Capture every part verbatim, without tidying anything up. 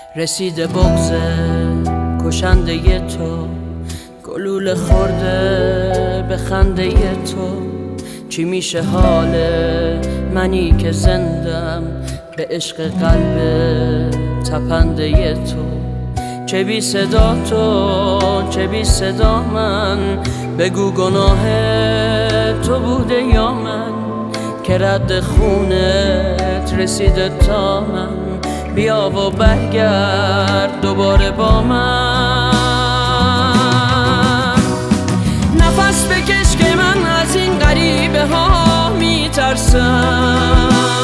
رسیده بغض کشنده تو، گلوله خورده به خنده تو. چی میشه حال منی که زندم به عشق قلب تپنده تو؟ چه بی صدا تو، چه بی صدا من، بگو گناه تو بوده یا من که رد خونت رسیده تا من. بیا و برگرد دوباره با من، نفس بکش که من از این غریبه ها میترسم،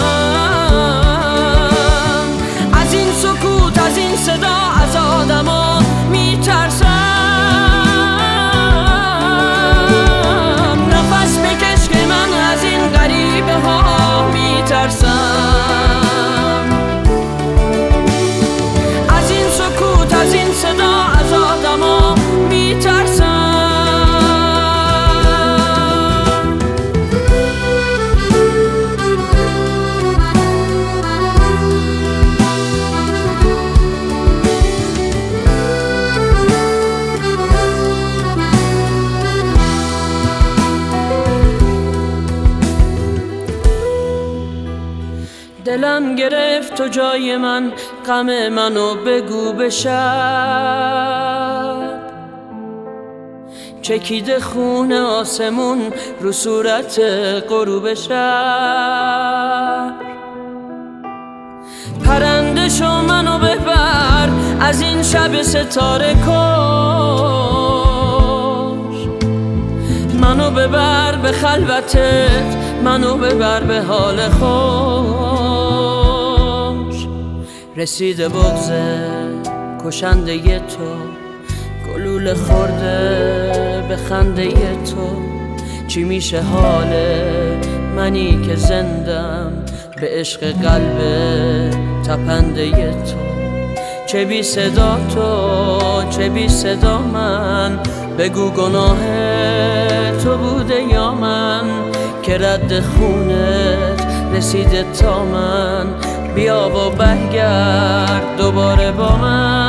از این سکوت، از این صدا، از آدما میترسم. نفس بکش که من از این غریبه ها میترسم، از این سکوت، از این صدا، از آدما میترسم. دلم گرفت تو جای من، غم منو بگو به شب. چکیده خون آسمون رو صورت غروب شب. پرنده شو منو ببر از این شب ستاره کش، منو ببر به خلوتت، منو ببر به حال خوش. رسیده بغض کشنده تو، گلوله خورده به خنده تو. چی میشه حال منی که زندم به عشق قلب تپنده تو؟ چه بی صدا تو، چه بی صدا من، بگو گناه تو بوده یا من که رد خونت رسیده تا من. بیا و برگرد دوباره با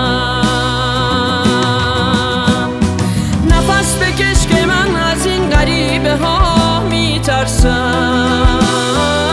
من، نفس بکش که من از این غریبه ها میترسم،